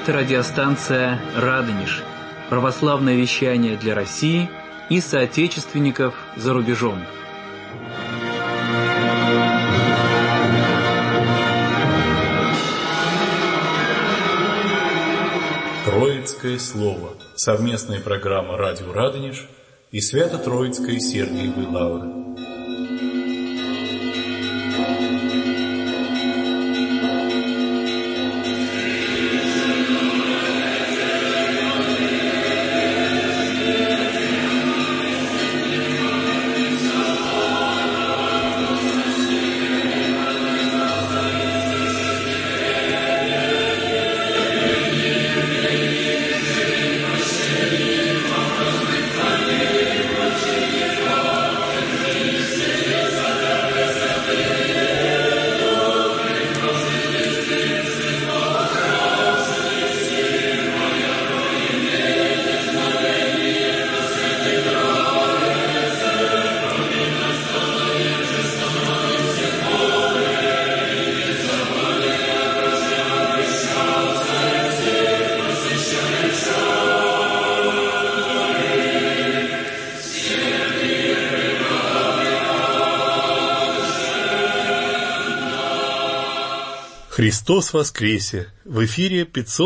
Это радиостанция «Радонеж», православное вещание для России и соотечественников за рубежом. Троицкое слово. Совместная программа «Радио Радонеж» и Свято-Троицкой Сергиевой Лавры. Христос воскресе! В эфире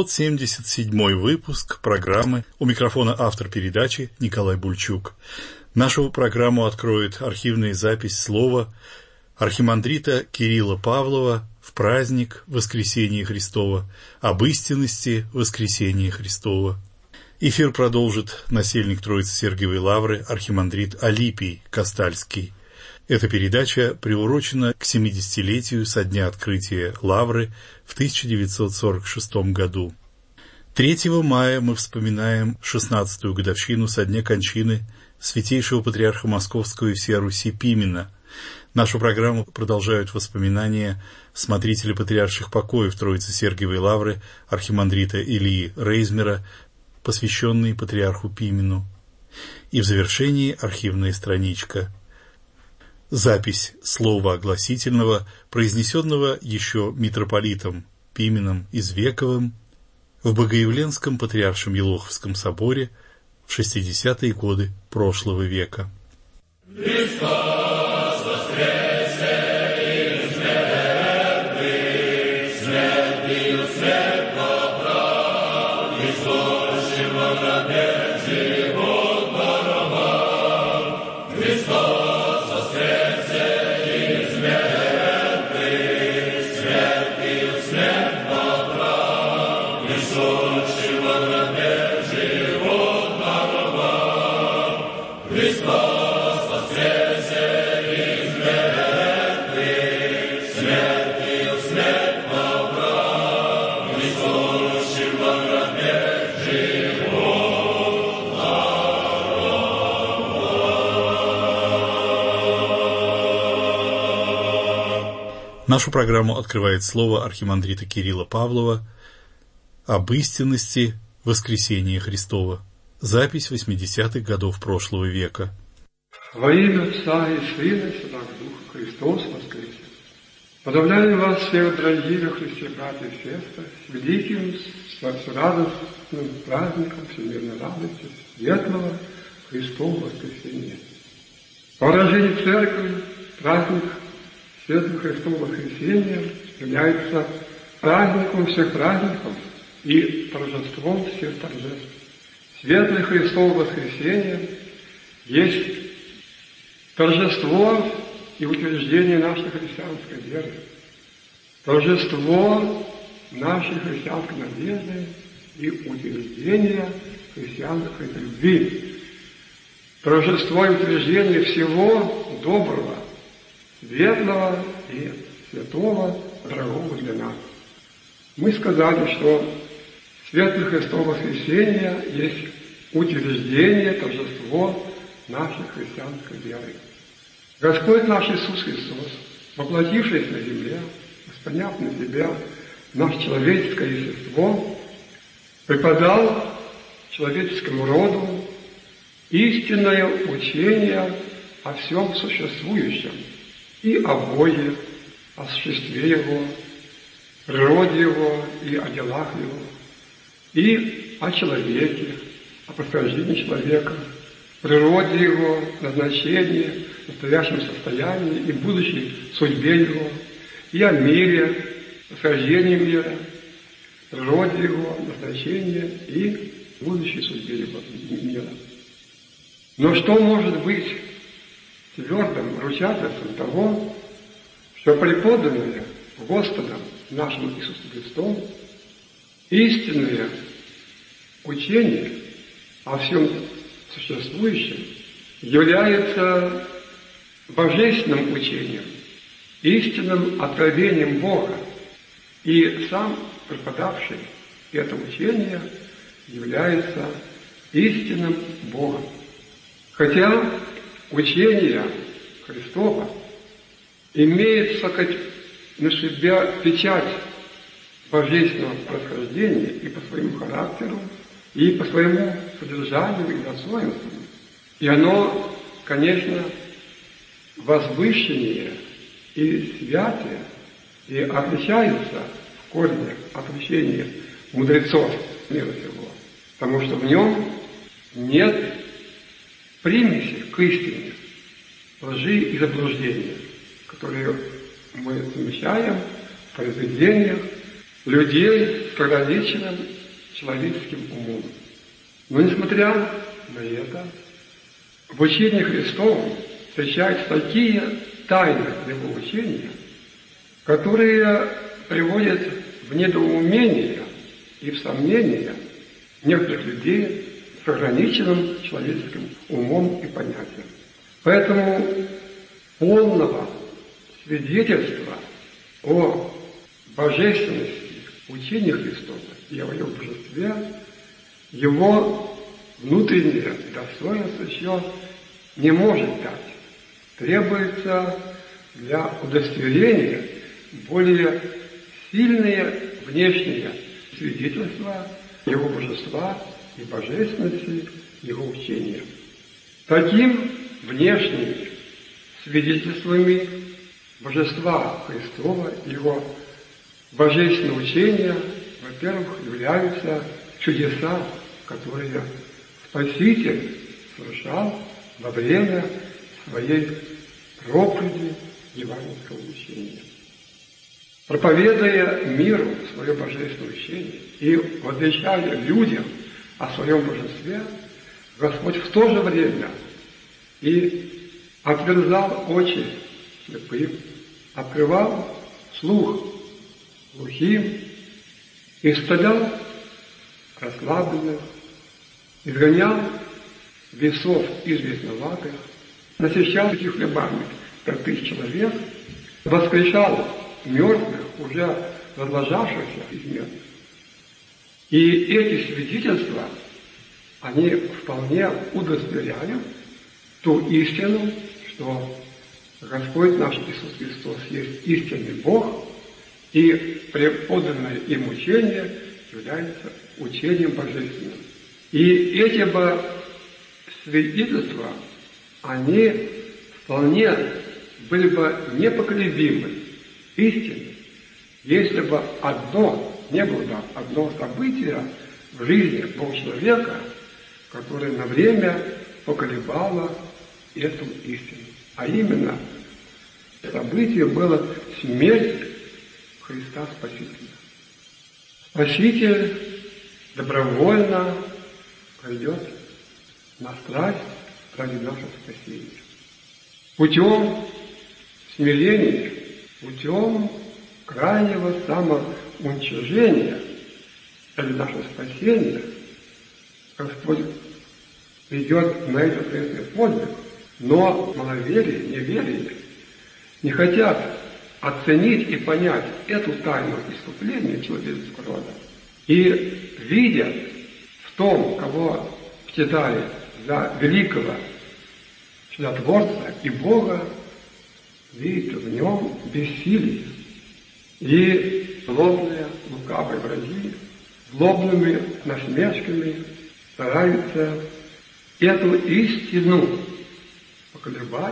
577 выпуск программы. У микрофона автор передачи Николай Бульчук. Нашу программу откроет архивная запись слова архимандрита Кирилла Павлова в праздник Воскресения Христова, об истинности Воскресения Христова. Эфир продолжит насельник Троицы Сергиевой Лавры архимандрит Алипий Кастальский. Эта передача приурочена к 70-летию со дня открытия Лавры в 1946 году. 3 мая мы вспоминаем 16-ю годовщину со дня кончины святейшего патриарха Московского и всей Руси Пимена. Нашу программу продолжают воспоминания смотрителя патриарших покоев Троицы Сергиевой Лавры архимандрита Ильи Рейзмера, посвященные патриарху Пимену. И в завершении архивная страничка. Запись слова огласительного, произнесенного еще митрополитом Пименом Извековым в Богоявленском Патриаршем Елоховском соборе в 60-е годы прошлого века. Христос воскресе из мертвых, смертью смерть поправ, и сущего на мир живот даровал. Христос Нашу программу открывает слово архимандрита Кирилла Павлова об истинности Воскресения Христова. Запись 80-х годов прошлого века. Во имя Отца и Сына и Святого Духа Христос воскресе! Поздравляю вас всех, дорогие во Христе, братья и сестры, с великим, с радостным праздником всемирной радости, светлого Христова воскресения. По выражению Церкви, праздник Светлого Христова воскресения является праздником всех праздников и торжеством всех торжеств. Светлое Христово воскресение есть торжество и утверждение нашей христианской веры, торжество нашей христианской надежды и утверждение христианской любви, торжество и утверждение всего доброго, светлого и святого, дорогого для нас. Мы сказали, что Светлое Христово воскресение есть утверждение, торжество нашей христианской веры. Господь наш Иисус Христос, воплотившись на земле, восприняв на себя наше человеческое естество, преподал человеческому роду истинное учение о всем существующем и о Боге, о существе Его, природе Его и о делах Его. и о человеке, о происхождении человека, природе его, назначении, настоящем состоянии и будущей судьбе его, и о мире, происхождении мира, природе его, назначении и будущей судьбе его мира. Но что может быть твердым ручательством того, что преподанное Господом нашим Иисусом Христом истинное учение о всем существующем является божественным учением, истинным откровением Бога, и сам преподавший это учение является истинным Богом. Хотя учение Христово имеет на себя печать божественного происхождения и по своему характеру, и по своему содержанию и достоинству. И оно, конечно, возвышеннее и святее, и отличается в корне от учения мудрецов мира сего, потому что в нем нет примеси к истине, лжи и заблуждения, которые мы замечаем в произведениях людей с ограниченным человеческим умом. Но несмотря на это, в учении Христовом встречаются такие тайны его учения, которые приводят в недоумение и в сомнение некоторых людей с ограниченным человеческим умом и понятием. Поэтому полного свидетельства о божественности учения Христова и о его божестве, его внутреннее достоинство еще не может дать. Требуется для удостоверения более сильные внешние свидетельства его божества и божественности его учения. Таким внешними свидетельствами божества Христова и его божественного учения, во-первых, являются чудеса, которые Спаситель совершал во время своей проповеди евангельского учения. Проповедуя миру свое божественное учение и возвещая людям о своем божестве, Господь в то же время и отверзал очи слепым, открывал слух глухим, исцелял расслабленных, изгонял бесов из бесноватых, насыщал этих хлебами 5000 человек, воскрешал мертвых, уже возложавшихся из мертвых. И эти свидетельства, они вполне удостоверяют ту истину, что Господь наш Иисус Христос есть истинный Бог, и преподанное им учение является учением божественным. И эти бы свидетельства, они вполне были бы непоколебимы, истинны, если бы не было бы одно событие в жизни полчеловека, которое на время поколебало эту истину. А именно, событие было смерть Христа Спасителя. Спаситель добровольно пойдет на страсть ради нашего спасения. Путем смирения, путем крайнего самоуничижения ради нашего спасения Господь идет на этот ответственный подвиг, но маловерие, неверие не хотят оценить и понять эту тайну искупления человеческого рода. И видят в том, кого почитали за великого чудотворца и Бога, видят в нем бессилие. И злобные, лукавые враги, злобными насмешками стараются эту истину поколебать.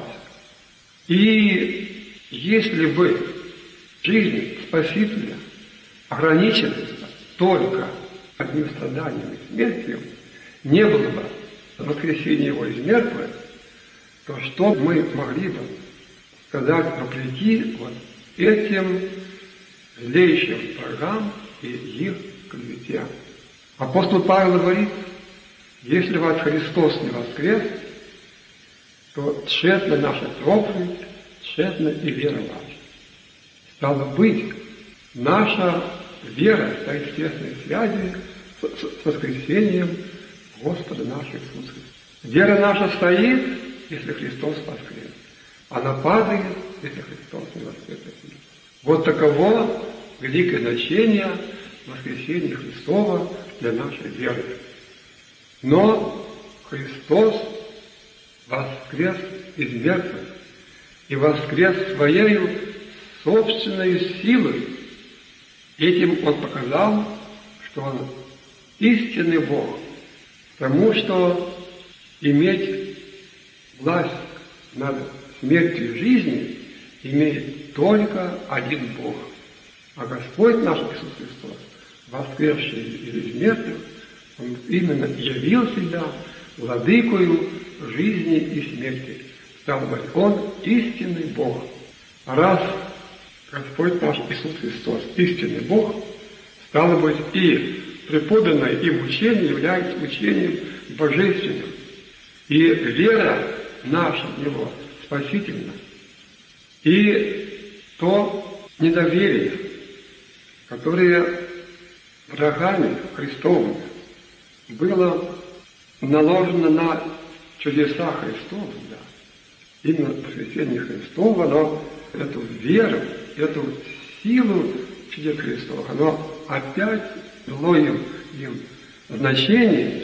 И если бы жизнь Спасителя ограничивается только одним страданием и смертью не было бы воскресения Его из мертвых, то что мы могли бы сказать вопреки вот этим злейшим врагам и их клевете? Апостол Павел говорит: если вас Христос не воскрес, то тщетна наша проповедь, тщетна и вера ваша. Стало быть, наша вера стоит в тесной связи с воскресением Господа нашего Иисуса Христа. Вера наша стоит, если Христос воскрес. Она падает, если Христос не воскрес. Вот таково великое значение воскресения Христова для нашей веры. Но Христос воскрес из мертвых и воскрес своей собственной силой. Этим Он показал, что Он истинный Бог, потому что иметь власть над смертью и жизнью имеет только один Бог. А Господь наш Иисус Христос, воскресший из мертвых, Он именно явил себя владыкою жизни и смерти. Стал быть, Он истинный Бог. А раз Господь наш Иисус Христос истинный Бог, стало быть, и преподанное им учение является учением божественным. И вера наша в Него спасительна. И то недоверие, которое врагами Христовыми было наложено на чудеса Христова, да. Именно воскресение Христова, оно эту веру, эту силу чудес Христовых, оно опять дало им значение.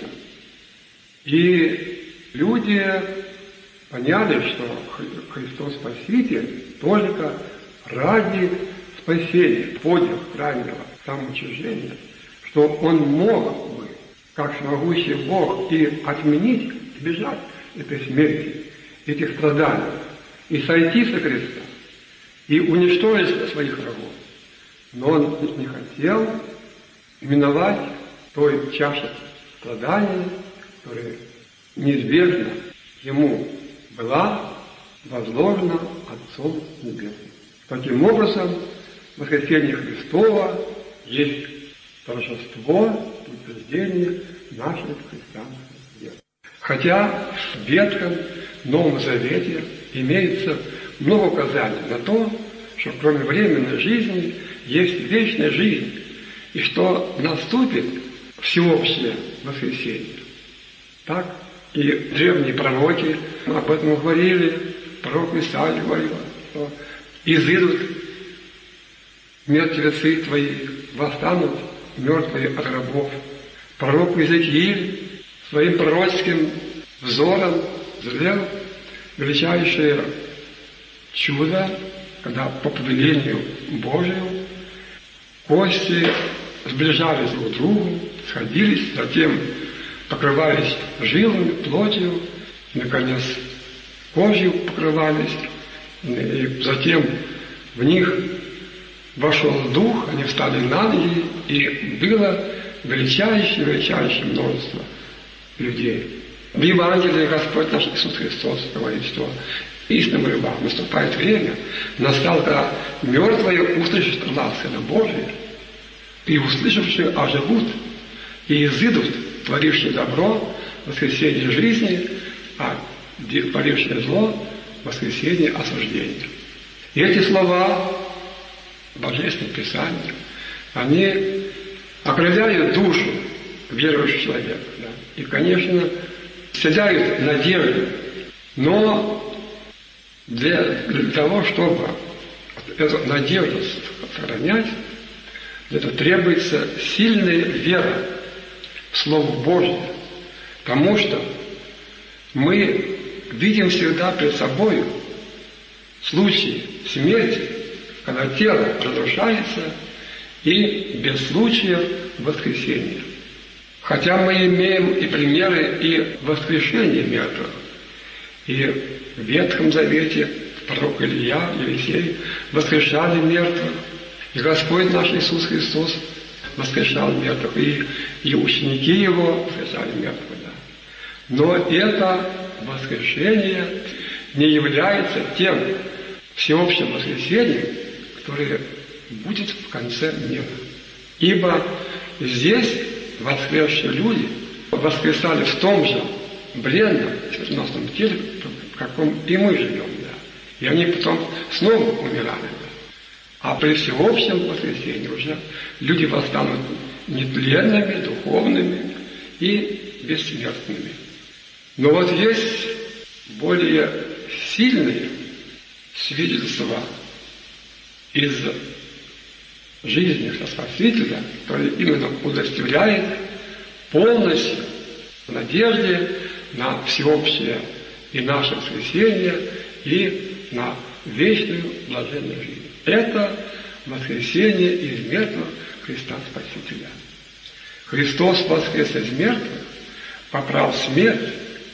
И люди поняли, что Христос Спаситель только ради спасения, подвиг крайнего самоуничижения, что Он мог бы, как всемогущий Бог, и отменить, избежать этой смерти, этих страданий, и сойти со креста, и уничтожить своих врагов. Но Он не хотел миновать той чаши страданий, которая неизбежно Ему была возложена Отцом Небесным. Таким образом, воскресение Христова есть торжество, утверждение нашей христианской веры. Хотя в Ветхом Новом Завете имеется много указаний на то, что кроме временной жизни есть вечная жизнь, и что наступит всеобщее воскресение. Так и древние пророки об этом говорили. Пророк Исаия говорил, что изыдут мертвецы твои, восстанут мертвые от гробов. Пророк Иезекииль своим пророческим взором зрел величайшее чудо, когда по повелению Божию кости сближались друг к другу, сходились, затем покрывались жилами, плотью, наконец кожей покрывались, и затем в них вошел дух, они встали на ноги, и было величайшее множество людей. В Евангелии Господь наш Иисус Христос говорит, что истинным рыбам наступает время, настало, когда мертвые услышат глас Сына Божия, и услышавшие оживут, и изыдут, творившие добро, воскресение жизни, а творившие зло, воскресение осуждения. И эти слова Божественного Писания, они окрыляют душу верующего человека. Да? И, конечно, вселяют надежду. Но для того, чтобы эту надежду сохранять, для этого требуется сильная вера в Слово Божье. Потому что мы видим всегда перед собой случаи смерти, когда тело разрушается, и без случая воскресения. Хотя мы имеем и примеры и воскрешения мертвых. И в Ветхом Завете пророк Илья, Елисей воскрешали мертвых. И Господь наш Иисус Христос воскрешал мертвых, и ученики Его воскрешали мертвых. Да. Но это воскрешение не является тем всеобщим воскресением, которое будет в конце мира. Ибо здесь воскресшие люди воскресали в том же бренном, смертоносном теле, в каком и мы живем. Да. И они потом снова умирали. Да. А при всеобщем воскресении уже люди восстанут нетленными, духовными и бессмертными. Но вот есть более сильные свидетельства из жизни Спасителя, который именно удостоверяет полностью в надежде на всеобщее и наше воскресение, и на вечную блаженную жизнь. Это воскресение из мертвых Христа Спасителя. Христос воскрес из мертвых, поправ смерть,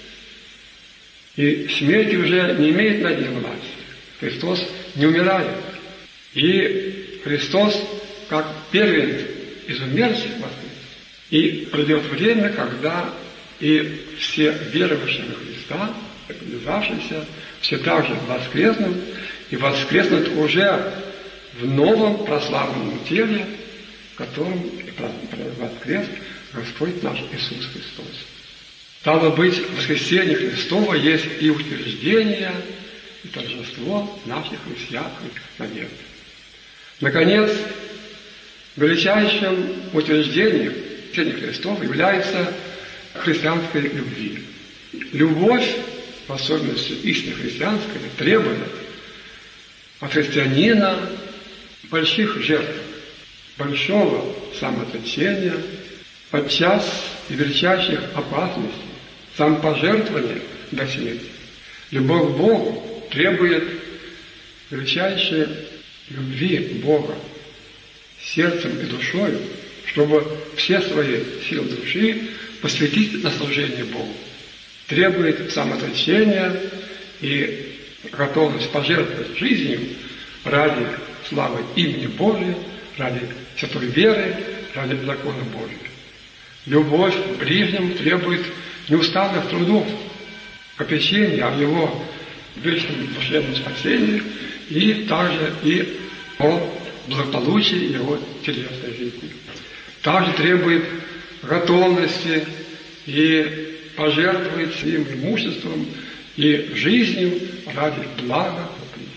и смерть уже не имеет над ним власти. Христос не умирает. И Христос, как первенец из умерших, воскрес. И придет время, когда и все верующие в Христа, приближавшиеся, все также воскреснут, и воскреснут уже в новом прославленном теле, в котором воскрес Господь наш Иисус Христос. Стало быть, воскресение Христово есть и утверждение, и торжество наших христианских надежд. Наконец, величайшим утверждением воскресения Христова является христианской любви. Любовь, в особенности истинно христианская, требует от христианина больших жертв, большого самоотречения, подчас и величайших опасностей, самопожертвования до смерти. Любовь к Богу требует величайшей любви Бога сердцем и душою, чтобы все свои силы души посвятить на служение Богу. Требует самоотречения и готовность пожертвовать жизнью ради славы имени Божия, ради святой веры, ради закона Божия. Любовь к ближнему требует неустанных трудов, попечения о его вечном душевном спасении и также и о благополучии его телесной жизни. Также требует готовности и пожертвовать своим имуществом и жизнью ради блага ближнего.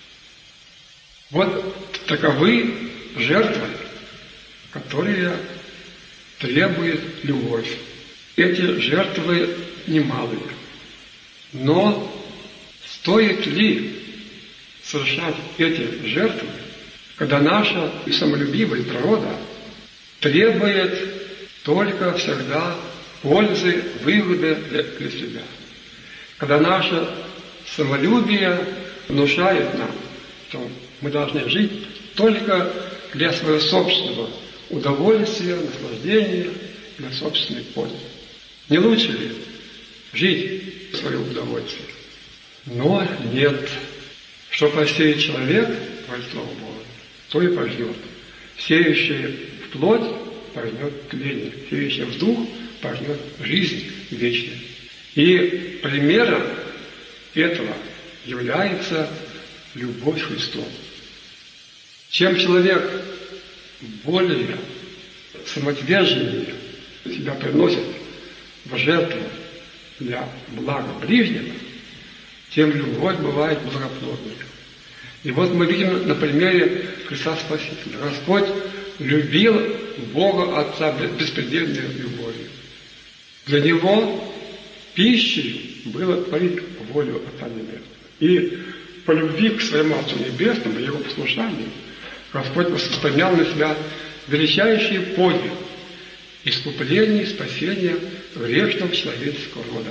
Вот таковы жертвы, которые требует любовь. Эти жертвы немалые. Но стоит ли совершать эти жертвы, когда наша самолюбивая природа требует только всегда пользы, выгоды для себя? Когда наше самолюбие внушает нам, что мы должны жить только для своего собственного удовольствия, наслаждения, для собственной пользы. Не лучше ли жить в свое удовольствие? Но нет. Что посеет человек, говорит Слово Божие, то и пожнет. Сеющий в плоть пожнет тление, сеющий в дух пожнет жизнь вечную. И примером этого является любовь Христова. Чем человек более самоотверженнее себя приносит в жертву для блага ближнего, тем любовь бывает благоплодной. И вот мы видим на примере Христа Спасителя. Господь любил Бога Отца беспредельной любовью. Для Него пищей было творить волю Отца Небесного. И по любви к своему Отцу Небесному, Его послушанию, Господь воспринял на себя величайший подвиг искупления и спасения грешного человеческого рода.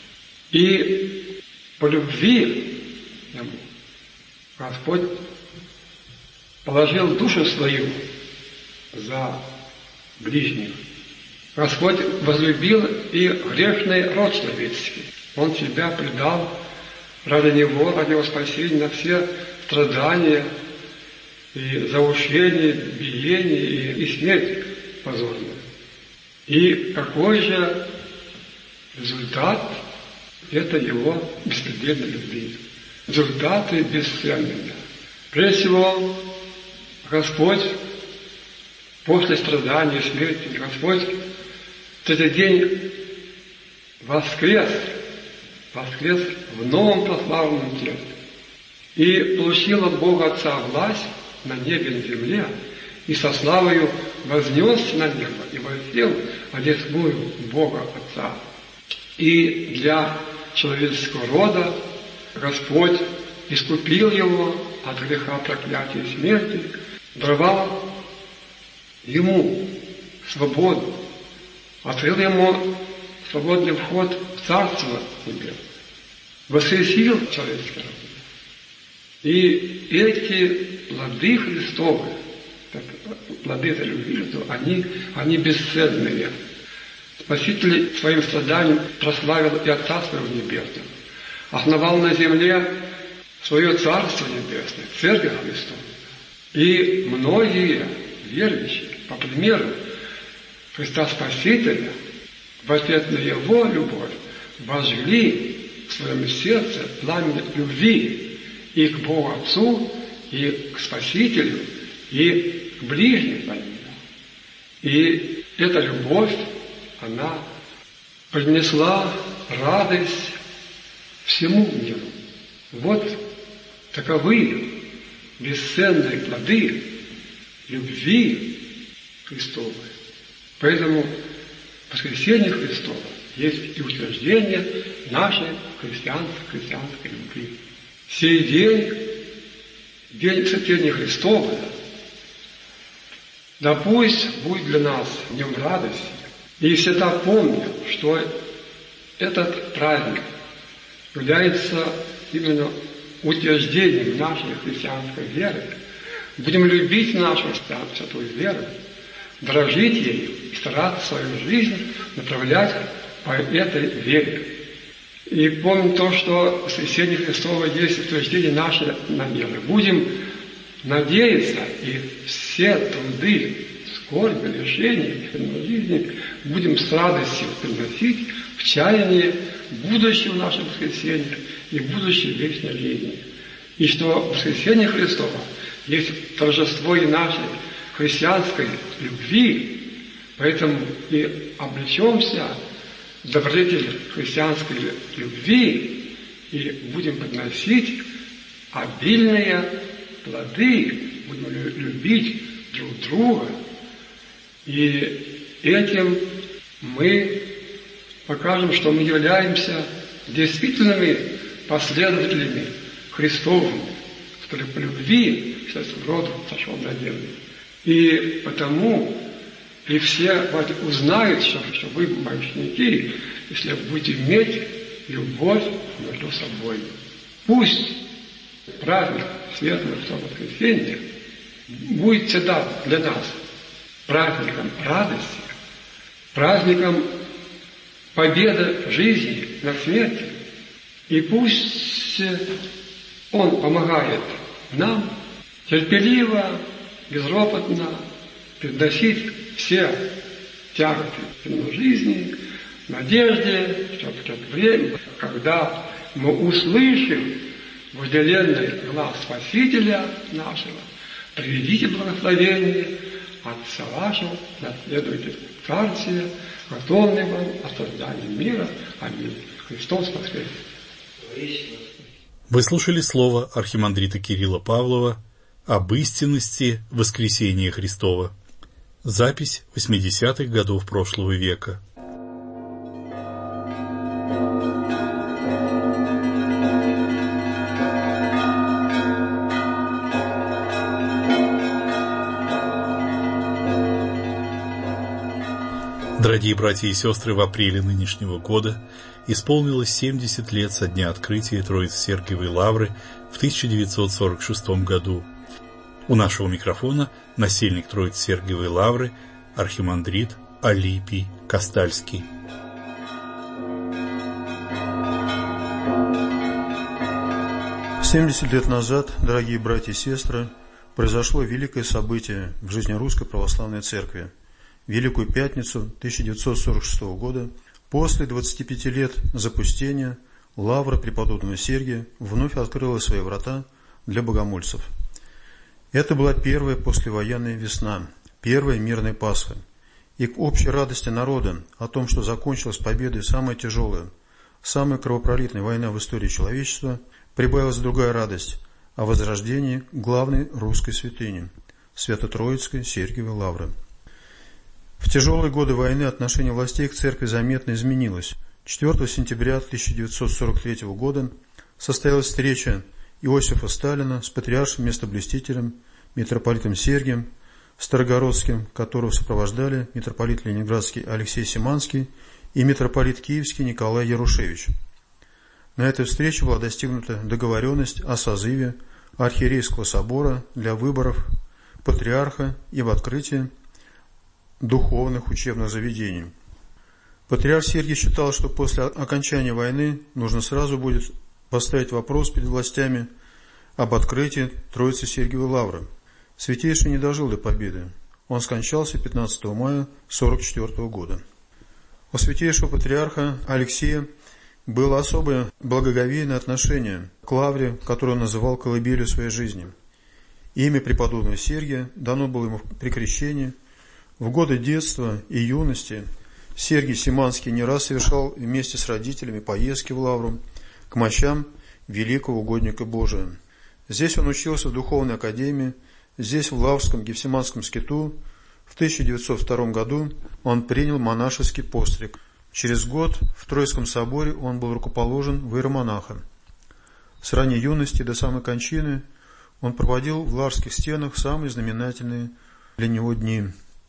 И по любви Ему Господь положил душу свою за ближних. Господь возлюбил и грешный род человеческий. Он себя предал ради него, ради его спасения на все страдания и заушение, биение и смерть позорное. И какой же результат? Это его беспредельной любви. Результаты бесценные. Прежде всего, Господь после страдания, смерти, Господь в этот день воскрес в новом прославленном теле и получил от Бога Отца власть на небе и на земле, и со славою вознесся на небо и воссел одесную Бога Отца. И для человеческого рода Господь искупил его от греха, проклятия и смерти, даровал ему свободу, открыл ему свободный вход в Царство Небесное, воскресил человеческий род. И эти плоды Христовы, плоды этой любви, они бесценные. Спаситель своим страданием прославил и Отца Своего Небесного, основал на земле свое Царство Небесное, Церковь Христову. И многие верующие, по примеру Христа Спасителя, в ответ на Его любовь, возжгли в своем сердце пламя любви и к Богу Отцу, и к Спасителю, и к ближним за Ним. И эта любовь, она принесла радость всему миру. Вот таковы бесценные плоды любви Христовой. Поэтому воскресение Христово есть и утверждение нашей христианской любви. Сей день воскресения Христова, да пусть будет для нас днем радости, и всегда помним, что этот праздник является именно утверждением нашей христианской веры. Будем любить нашу святую веру, дорожить ею и стараться свою жизнь направлять по этой вере. И помним то, что в воскресенье Христово есть утверждение нашей веры. Будем надеяться, и все труды, скорби, лишения в жизни будем с радостью приносить в чаянии будущего нашего воскресения и будущей вечной жизни. И что воскресение Христово есть торжество и нашей христианской любви, поэтому и облечемся в добродетель христианской любви и будем подносить обильные плоды, будем любить друг друга. И этим мы покажем, что мы являемся действительными последователями Христовыми, который по любви к роду сошел на землю. И потому и все узнают, что вы мои ученики, если будете иметь любовь между собой. Пусть праздник Светлого воскресенья будет всегда для нас праздником радости, праздником победы жизни над смертью. И пусть Он помогает нам терпеливо, безропотно переносить все тяготы жизни, в надежде, что придет время, когда мы услышим вожделенный глаз Спасителя нашего: «Приведите благословение Отца вашего, наследуйте Царствие, готовное вам от создания мира. Аминь». Христос воскрес! Вы слушали слово архимандрита Кирилла Павлова об истинности воскресения Христова. Запись 80-х годов прошлого века. Дорогие братья и сестры, в апреле нынешнего года исполнилось 70 лет со дня открытия Троице-Сергиевой лавры в 1946 году. У нашего микрофона насельник Троице-Сергиевой лавры архимандрит Алипий Кастальский. «70 лет назад, дорогие братья и сестры, произошло великое событие в жизни Русской Православной Церкви. Великую Пятницу 1946 года, после 25 лет запустения, лавра преподобного Сергия вновь открыла свои врата для богомольцев. Это была первая послевоенная весна, первая мирная Пасха. И к общей радости народа о том, что закончилась победой самая тяжелая, самая кровопролитная война в истории человечества, прибавилась другая радость о возрождении главной русской святыни – Свято-Троицкой Сергиевой лавры. В тяжелые годы войны отношение властей к церкви заметно изменилось. 4 сентября 1943 года состоялась встреча Иосифа Сталина с патриаршим местоблюстителем, митрополитом Сергием Старогородским, которого сопровождали митрополит Ленинградский Алексей Симанский и митрополит Киевский Николай Ярушевич. На этой встрече была достигнута договоренность о созыве архиерейского собора для выборов патриарха и в открытии духовных учебных заведений. Патриарх Сергий считал, что после окончания войны нужно сразу будет поставить вопрос перед властями об открытии Троицы Сергиевой лавры. Святейший не дожил до победы. Он скончался 15 мая 1944 года. У святейшего патриарха Алексея было особое благоговейное отношение к лавре, которую он называл колыбелью своей жизни. Имя преподобного Сергия дано было ему при крещении. В годы детства и юности Сергий Симанский не раз совершал вместе с родителями поездки в лавру к мощам великого угодника Божия. Здесь он учился в духовной академии, здесь, в Лаврском Гефсиманском скиту, в 1902 году он принял монашеский постриг. Через год в Троицком соборе он был рукоположен в иеромонаха. С ранней юности до самой кончины он проводил в лаврских стенах самые знаменательные для него дни.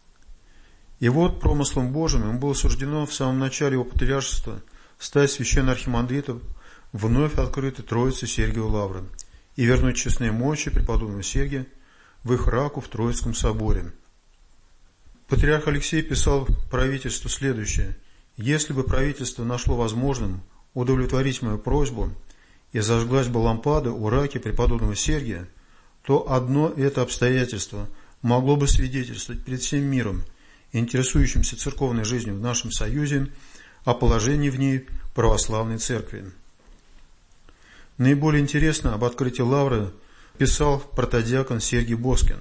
И вот промыслом Божьим ему было суждено в самом начале его патриаршества стать священноархимандритом вновь открытой Троицы Сергиевой лавры и вернуть честные мощи преподобного Сергия в их раку в Троицком соборе. Патриарх Алексей писал правительству следующее: «Если бы правительство нашло возможным удовлетворить мою просьбу и зажглась бы лампада у раки преподобного Сергия, то одно это обстоятельство могло бы свидетельствовать перед всем миром, интересующимся церковной жизнью в нашем Союзе, о положении в ней православной церкви». Наиболее интересно об открытии лавры писал протодиакон Сергий Боскин.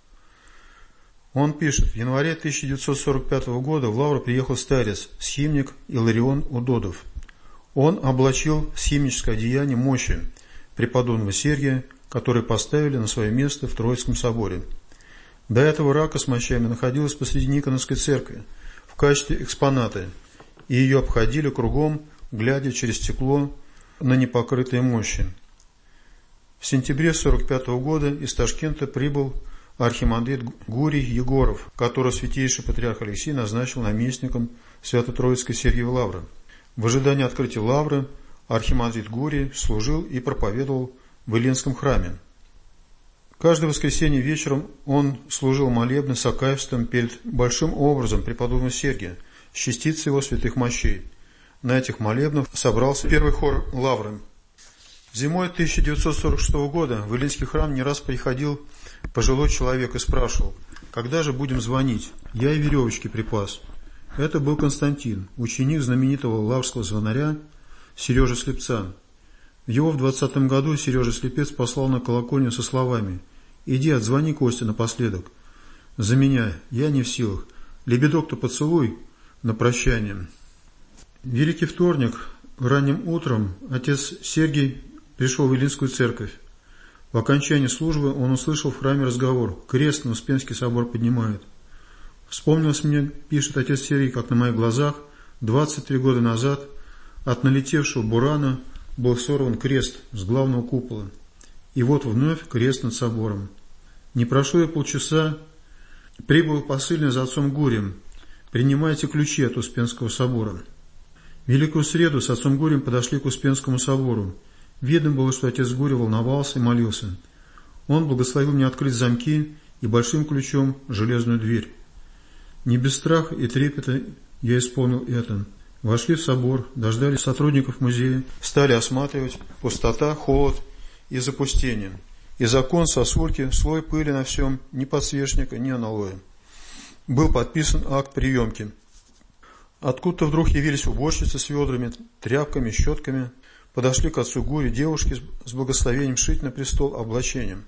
Он пишет: в январе 1945 года в лавру приехал старец, схимник Иларион Удодов. Он облачил в схимническое одеяние мощи преподобного Сергия, который поставили на свое место в Троицком соборе. До этого рака с мощами находилась посреди Никоновской церкви в качестве экспоната, и ее обходили кругом, глядя через стекло на непокрытые мощи. В сентябре 1945 года из Ташкента прибыл архимандрит Гурий Егоров, которого святейший патриарх Алексей назначил наместником Свято-Троицкой Сергиевой лавры. В ожидании открытия лавры архимандрит Гурий служил и проповедовал в Илинском храме. Каждое воскресенье вечером он служил молебны с акафистом перед большим образом преподобного Сергия с частицей его святых мощей. На этих молебнах собрался первый хор лавры. Зимой 1946 года в Илинский храм не раз приходил пожилой человек и спрашивал: «Когда же будем звонить? Я и веревочки припас». Это был Константин, ученик знаменитого лаврского звонаря Сережи Слепца. Его в 20 году Сережа Слепец послал на колокольню со словами: «Иди, отзвони Косте напоследок. За меня, я не в силах. Лебедок-то поцелуй на прощание». Великий вторник, ранним утром, отец Сергий пришел в Илинскую церковь. В окончании службы он услышал в храме разговор: «Крест на Успенский собор поднимает». «Вспомнилось мне, — пишет отец Сергий, — как на моих глазах 23 года назад от налетевшего бурана был сорван крест с главного купола. И вот вновь крест над собором. Не прошло и полчаса, прибыл посыльный за отцом Гурием: принимайте ключи от Успенского собора». В Великую среду с отцом Гурием подошли к Успенскому собору. Видно было, что отец Гурий волновался и молился. Он благословил мне открыть замки и большим ключом железную дверь. Не без страха и трепета я исполнил это. Вошли в собор, дождались сотрудников музея, стали осматривать: пустота, холод и запустение. Из окон сосульки, слой пыли на всем, ни подсвечника, ни аналоя. был подписан акт приемки. Откуда-то вдруг явились уборщицы с ведрами, тряпками, щетками, подошли к отцу Гуре девушки с благословением шить на престол облачением.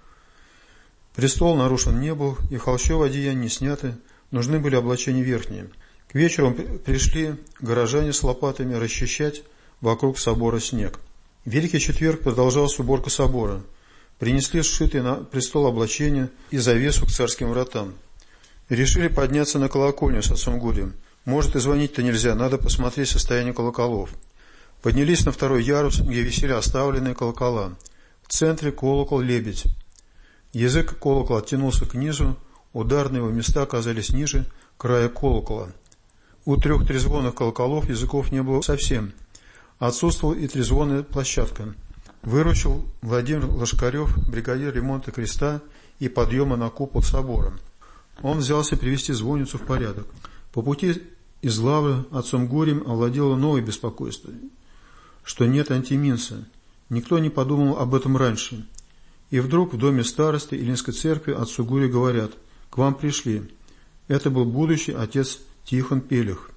Престол нарушен не был, и холщовые одеяния не сняты, нужны были облачения верхние. К вечеру пришли горожане с лопатами расчищать вокруг собора снег. Великий четверг продолжалась уборка собора. Принесли сшитые на престол облачения и завесу к царским вратам. Решили подняться на колокольню с отцом Гурием. Может, и звонить-то нельзя, надо посмотреть состояние колоколов. Поднялись на второй ярус, где висели оставленные колокола. В центре колокол-лебедь. Язык колокола оттянулся к низу, ударные его места оказались ниже края колокола. У 3 трезвонных колоколов языков не было совсем. Отсутствовала и трезвонная площадка. Выручил Владимир Лошкарев, бригадир ремонта креста и подъема на купол собора. Он взялся привести звонницу в порядок. По пути из Лавры отцом Гурием овладело новое беспокойство, что нет антиминса. Никто не подумал об этом раньше. И вдруг в доме старосты Илинской церкви отцу Гурию говорят: «К вам пришли». Это был будущий отец Тихон Пелих.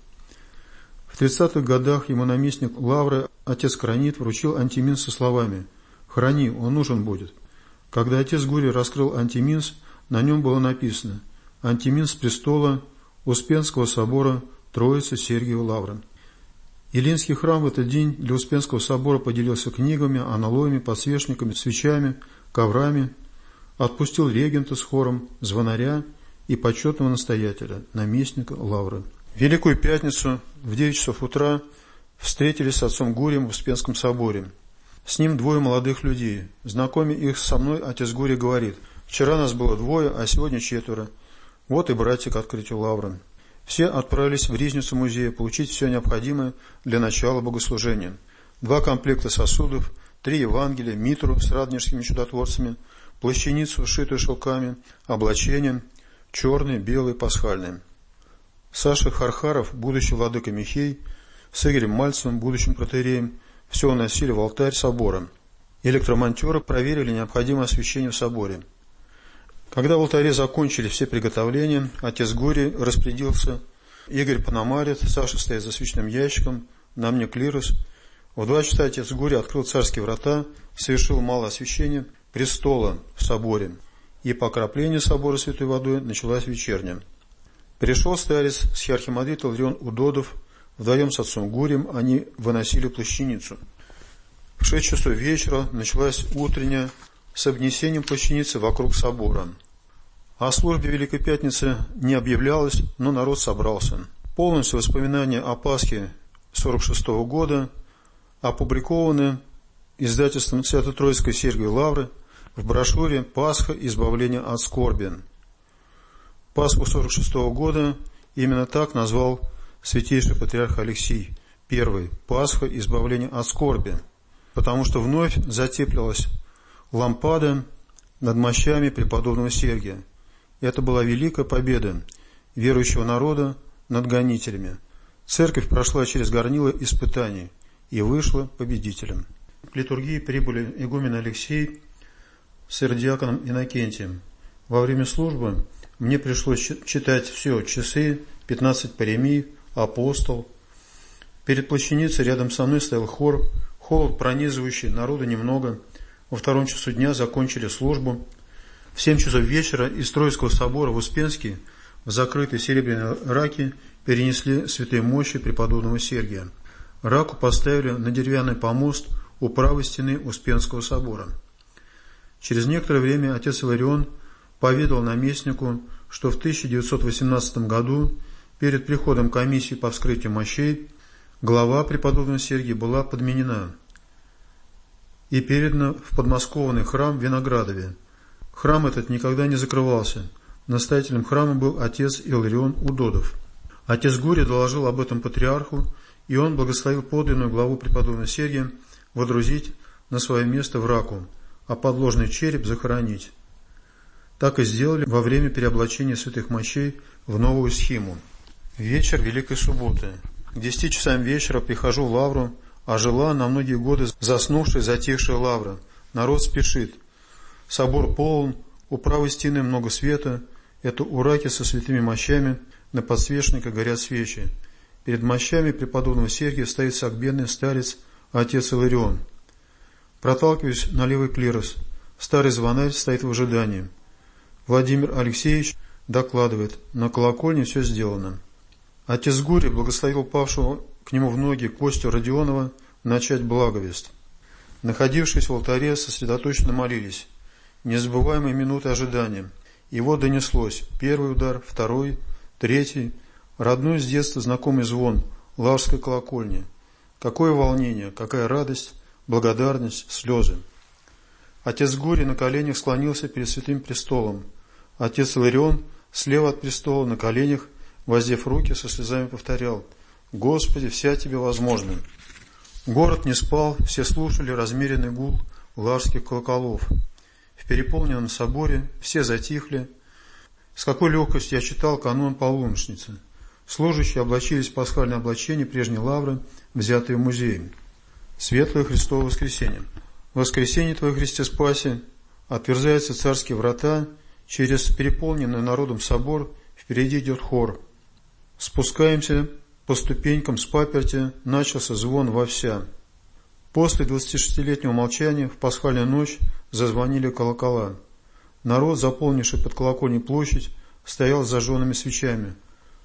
В 30-х годах ему наместник Лавры, отец Кранит, вручил антиминс со словами: «Храни, он нужен будет». Когда отец Гурий раскрыл антиминс, на нем было написано: «Антиминс престола Успенского собора Троицы Сергиева Лавры». Илинский храм в этот день для Успенского собора поделился книгами, аналоями, подсвечниками, свечами, коврами, отпустил регента с хором, звонаря и почетного настоятеля, наместника Лавры. В Великую Пятницу в 9 часов утра встретились с отцом Гурием в Успенском соборе. С ним 2 молодых людей. Знакомя их со мной, отец Гурий говорит: «Вчера нас было 2, а сегодня 4. Вот и братья к открытию Лавры». Все отправились в ризницу музея получить все необходимое для начала богослужения. 2 комплекта сосудов, 3 Евангелия, митру с радонежскими чудотворцами, плащаницу, сшитую шелками, облачение, черные, белые, пасхальные. Саша Хархаров, будущий владыка Михей, с Игорем Мальцевым, будущим протоиереем, все уносили в алтарь собора. Электромонтеры проверили необходимое освещение в соборе. Когда в алтаре закончили все приготовления, отец Гурий распорядился: Игорь Пономарит, Саша стоит за свечным ящиком, на мне клирос. В 2 часа отец Гурий открыл царские врата, совершил малое освящение престола в соборе, и по окроплению собора святой водой началась вечерня. Пришел старец с архимандрит Иларион Удодов, вдвоем с отцом Гурием они выносили плащаницу. В 6 часов вечера началась утренняя с обнесением плащаницы вокруг собора. О службе Великой Пятницы не объявлялось, но народ собрался. Полностью воспоминания о Пасхе 46 года опубликованы издательством Свято-Троицкой Сергиевой Лавры в брошюре «Пасха. Избавление от скорби». Пасху 46 года именно так назвал святейший патриарх Алексий I – Пасха. Избавление от скорби, потому что вновь затеплилась лампада над мощами преподобного Сергия. Это была великая победа верующего народа над гонителями. Церковь прошла через горнило испытаний и вышла победителем. К литургии прибыли игумен Алексей с иродиаконом Иннокентием. Во время службы мне пришлось читать все: часы, 15 паремий, апостол. Перед плащаницей рядом со мной стоял хор, холод пронизывающий, народу немного. Во 2 часу дня закончили службу. В 7 часов вечера из Троицкого собора в Успенский в закрытой серебряной раке перенесли святые мощи преподобного Сергия. Раку поставили на деревянный помост у правой стены Успенского собора. Через некоторое время отец Иларион поведал наместнику, что в 1918 году перед приходом комиссии по вскрытию мощей глава преподобного Сергия была подменена и передана в подмосковный храм в Виноградове. Храм этот никогда не закрывался. Настоятелем храма был отец Иларион Удодов. Отец Гурий доложил об этом патриарху, и он благословил подлинную главу преподобного Сергия водрузить на свое место в раку, а подложный череп захоронить. Так и сделали во время переоблачения святых мощей в новую схиму. Вечер Великой Субботы. К 10 часам вечера прихожу в Лавру, а жила на многие годы заснувшая, затихшая Лавра. Народ спешит. Собор полон, у правой стены много света, Это у раки со святыми мощами, на подсвечниках горят свечи. Перед мощами преподобного Сергия стоит согбенный старец отец Иларион. Проталкиваясь на левый клирос, старый звонарь стоит в ожидании. Владимир Алексеевич докладывает: на колокольне все сделано. Отец Гурий благословил павшего к нему в ноги Костю Родионова начать благовест. Находившись в алтаре, сосредоточенно молились. Незабываемые минуты ожидания. И вот донеслось: первый удар, второй, третий, родной с детства знакомый звон Лаврской колокольни. Какое волнение, какая радость, благодарность, слезы. Отец Гурий на коленях склонился перед святым престолом. Отец Иларион слева от престола на коленях, воздев руки, со слезами повторял: «Господи, вся Тебе возможна». Город не спал, все слушали размеренный гул лаврских колоколов. В переполненном соборе все затихли. С какой легкостью я читал канон полуночницы. Служащие облачились в пасхальное облачение прежней лавры, взятые в музее. Светлое Христово воскресенье. В воскресенье Твое, Христе Спасе, отверзаются царские врата, через переполненный народом собор впереди идет хор. Спускаемся по ступенькам с паперти, начался звон вовся. После 26-летнего молчания в пасхальную ночь зазвонили колокола. Народ, заполнивший под колокольней площадь, стоял с зажженными свечами.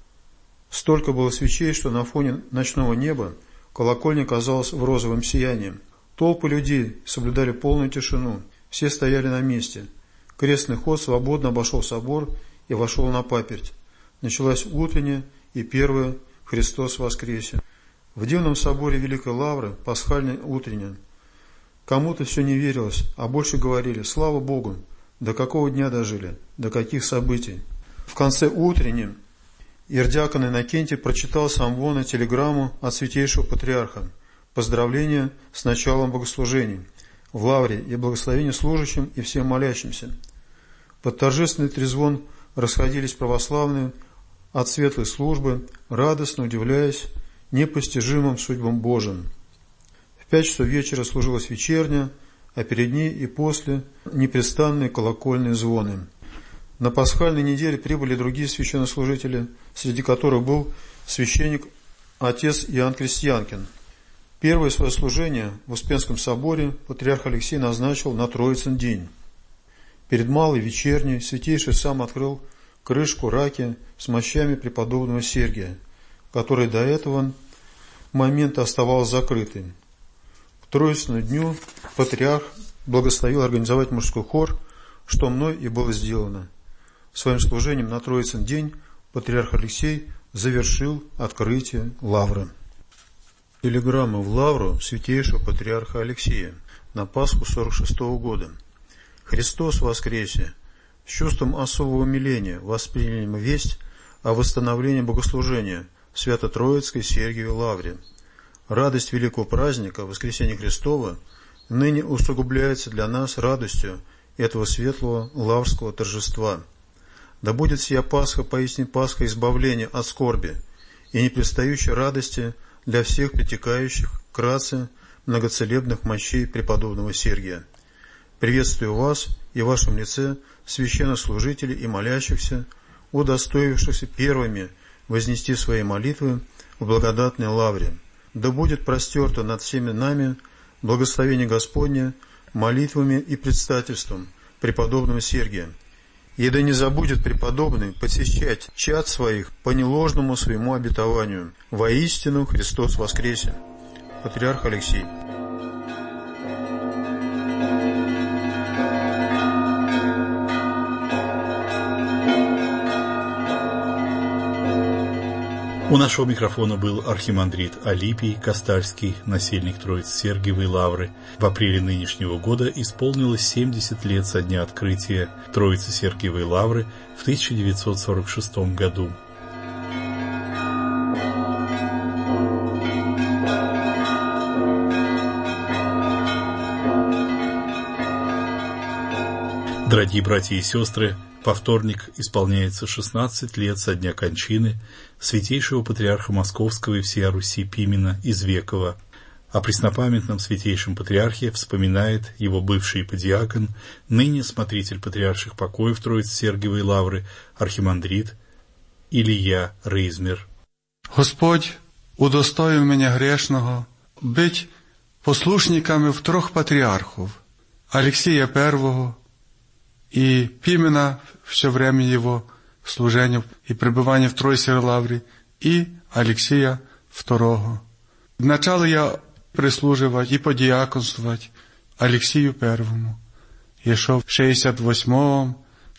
Столько было свечей, что на фоне ночного неба колокольня казалась в розовом сиянии. Толпы людей соблюдали полную тишину, все стояли на месте. Крестный ход свободно обошел собор и вошел на паперть. Началась утренняя и первая «Христос воскресе». В дивном соборе Великой Лавры пасхальная утренняя. Кому-то все не верилось, а больше говорили: «Слава Богу! До какого дня дожили? До каких событий?» В конце утренней иердиакон Иннокентий прочитал с амвона телеграмму от святейшего патриарха, поздравления с началом богослужений в Лавре и благословение служащим и всем молящимся. Под торжественный трезвон расходились православные от светлой службы, радостно удивляясь непостижимым судьбам Божиим. В 5 часов вечера служилась вечерня, а перед ней и после непрестанные колокольные звоны. На пасхальной неделе прибыли другие священнослужители, среди которых был священник отец Иоанн Крестьянкин. Первое свое служение в Успенском соборе патриарх Алексей назначил на Троицын день. Перед малой вечерней святейший сам открыл крышку раки с мощами преподобного Сергия, который до этого момента оставался закрытым. К Троицыну дню патриарх благословил организовать мужской хор, что мной и было сделано. Своим служением на Троицын день патриарх Алексей завершил открытие лавры. Телеграмма в лавру святейшего патриарха Алексея на Пасху 46-го года. Христос воскресе! С чувством особого умиления восприняли мы весть о восстановлении богослужения в Свято-Троицкой Сергиевой лавре. Радость великого праздника Воскресения Христова ныне усугубляется для нас радостью этого светлого лаврского торжества. Да будет сия Пасха поистине Пасха избавления от скорби и непрестающей радости для всех притекающих к раце многоцелебных мощей преподобного Сергия. Приветствую вас и в вашем лице, священнослужителей и молящихся, удостоившихся первыми вознести свои молитвы в благодатной лавре. Да будет простерто над всеми нами благословение Господне молитвами и предстательством преподобного Сергия. И да не забудет преподобный посещать чад своих по неложному своему обетованию. Воистину Христос воскресе! Патриарх Алексей. У нашего микрофона был архимандрит Алипий Кастальский, насельник Троицы-Сергиевой лавры. В апреле нынешнего года исполнилось 70 лет со дня открытия Троицы-Сергиевой лавры в 1946 году. Дорогие братья и сестры, во вторник исполняется 16 лет со дня кончины святейшего патриарха Московского и всея Руси Пимена Извекова. О преснопамятном святейшем патриархе вспоминает его бывший подиакон, ныне смотритель патриарших покоев Троице-Сергиевой лавры, архимандрит Ілія Ризмір. Господь удостоїв мене грешного бить послушниками в 3 патриархов, Алексия I и Пимена все время его служения и пребывания в Троице лавре, и Алексия II. Вначале я прислуживать и подиаконствовать Алексию I. Еще в 68-м,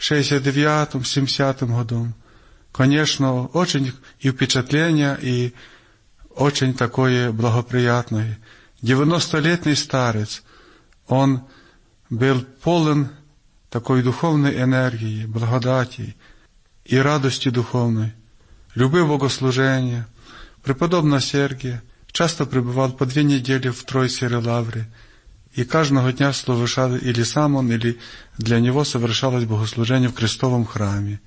69-м, 70-м годом. Конечно, очень и впечатление, и очень такое благоприятное. 90-летний старец, он был полон такой духовной энергии, благодати и радости духовной, любил богослужение. Преподобный Сергий часто пребывал по 2 недели в Троице лавре, и каждого дня служил или сам он, или для него совершалось богослужение в крестовом храме.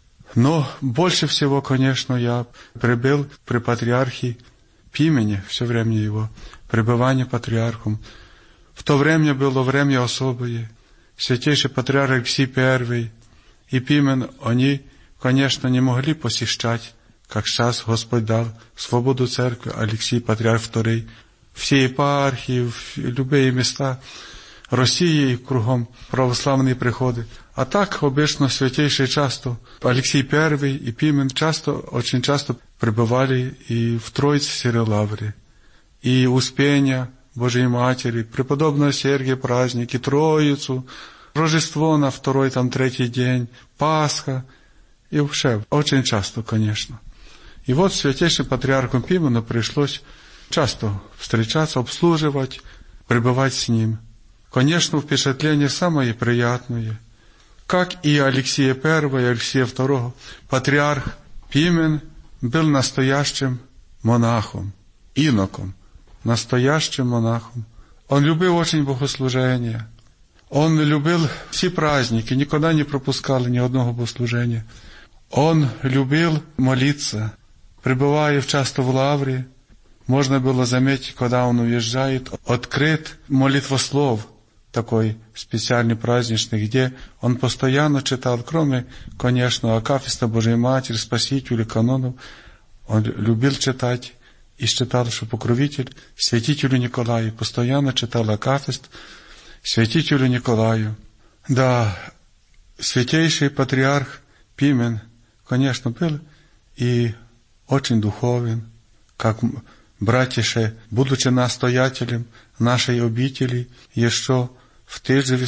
Но больше всего, конечно, я прибыл при патриархе Пимене, все время его пребывания патриархом. В то время было время особое. Святейший патриарх Алексий I и Пимен, они, конечно, не могли посещать, как сейчас Господь дал свободу церкви, Алексий Патриарх II, все епархии, в любые места России и кругом православные приходы. А так, обычно, святейшие часто, Алексий I и Пимен очень часто пребывали и в Троице лавре, и Успения Божией Матери, преподобного Сергия праздники, Троицу, Рождество на 2-й, 3-й день, Пасха, и вообще, очень часто, конечно. И вот святейшим патриарху Пимену пришлось часто встречаться, обслуживать, пребывать с ним. Конечно, впечатление самое приятное. Как и Алексия I, и Алексия II, патриарх Пимен был настоящим монахом, иноком, настоящим монахом. Он любил очень богослужение. Он любил все праздники, никогда не пропускал ни одного богослужения. Он любил молиться, пребывая часто в лавре. Можно было заметить, когда он уезжает, открыт молитвослов, такой специальный праздничный, где он постоянно читал, кроме, конечно, Акафиста Божией Матери, Спасителя, канонов, он любил читать и считал, что покровитель святителю Николаю, постоянно читал Акафист святителю Николаю. Да, святейший патриарх Пимен, конечно, был и очень духовен, как братише, будучи настоятелем нашей обители, еще в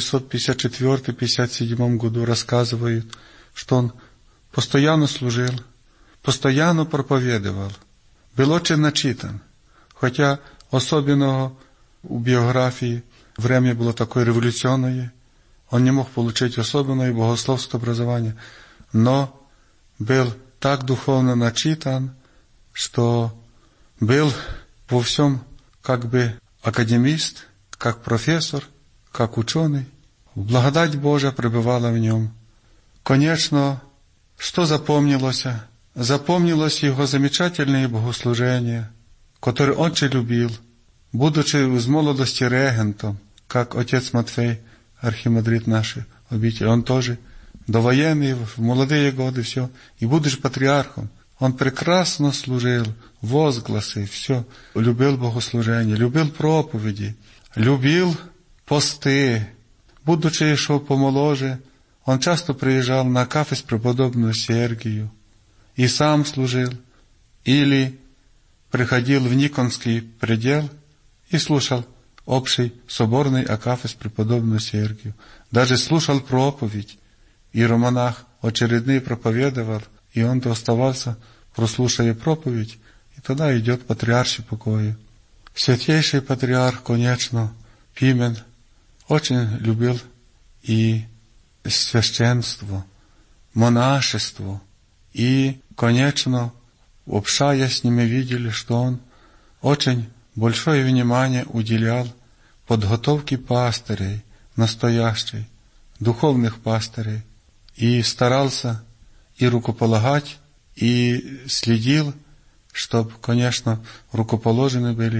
1954-57 году рассказывают, что он постоянно служил, постоянно проповедовал, был очень начитан, хотя особенного в биографии время было такое революционное, он не мог получить особенное богословское образование, но был так духовно начитан, что был во всем как бы академист, как профессор, как ученый. Благодать Божия пребывала в нем. Конечно, что запомнилось? Запомнилось его замечательное богослужение, которое он очень любил, будучи с молодости регентом, как отец Матфей, архимандрит нашей обители. Он тоже довоенный, в молодые годы, все. И будучи патриархом, он прекрасно служил, возгласы, все. Любил богослужение, любил проповеди, любил посты. Будучи еще помоложе, он часто приезжал на Акафист преподобному Сергию и сам служил, или приходил в Никонский предел и слушал общий соборный Акафист преподобному Сергию. Даже слушал проповедь, иеромонах очередные проповедовал, и он оставался, прослушая проповедь, и тогда идет патриарший покой. Святейший патриарх, конечно, Пимен, очень любил и священство, монашество, и, конечно, общаясь с ними, видели, что он очень большое внимание уделял подготовке пастырей, настоящих, духовных пастырей, и старался и рукополагать, и следил, чтобы, конечно, рукоположены были